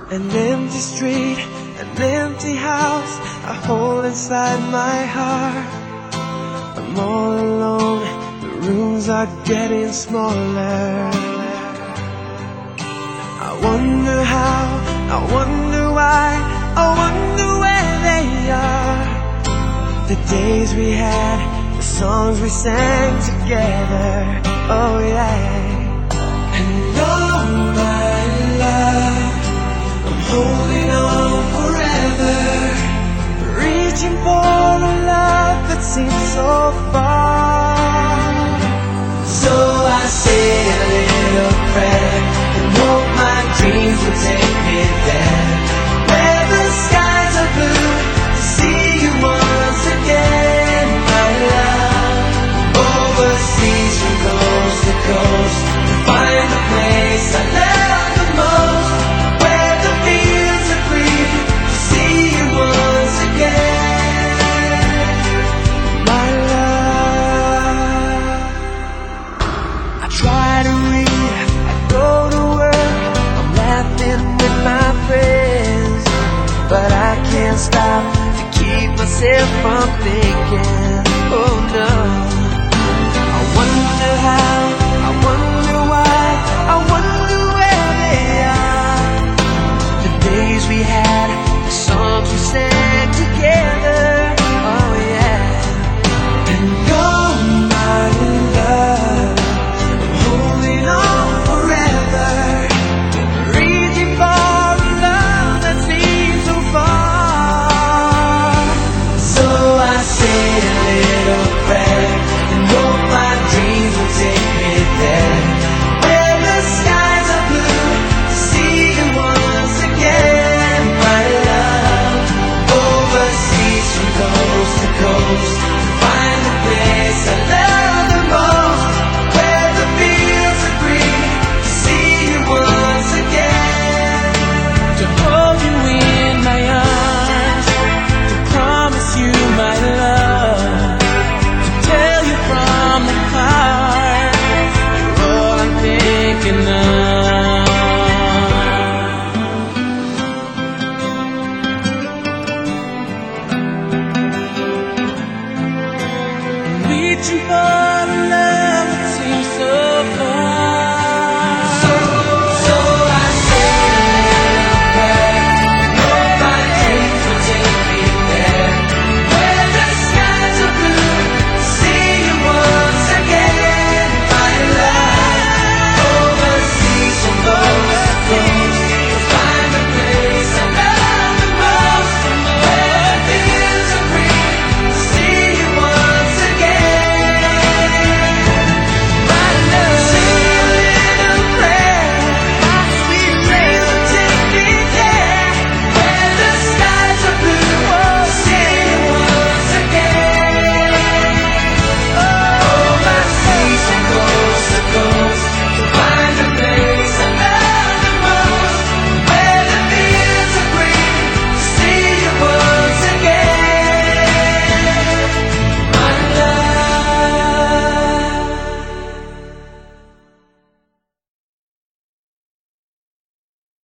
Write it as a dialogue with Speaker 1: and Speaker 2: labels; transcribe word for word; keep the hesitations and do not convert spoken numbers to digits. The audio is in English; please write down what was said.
Speaker 1: An empty street, an empty house I hold inside my heart. I'm all alone, the rooms are getting smaller. I wonder how, I wonder why, I wonder where they are. The days we had, the songs we sang together, oh yeah. And oh my love, I'm holding on forever, reaching for a love that seems so far. So I say a little prayer and hope my dreams will take me there, where the skies are blue, to see you once again, my love. Overseas from coast to coast, to find the place I love the most, where the fields are green, to see you once again, my love. I try to read, I go to work, I'm laughing with my friends, but I can't stop to keep myself from thinking, oh no. I wonder how, I wonder why, I wonder where they are. The days we had, the songs we sang together, oh yeah. And oh my love, I'm holding on forever, reaching for a love that seems so far. So I say a little prayer and hope my dreams will take me there, where the skies are blue, to see you once again, my love. Overseas from coast to coast, to find the place I love the most, where the fields are green, to see you once again, to hold you in my arms, to promise you my love, to tell you from the heart, you're all I'm thinking of. Reaching for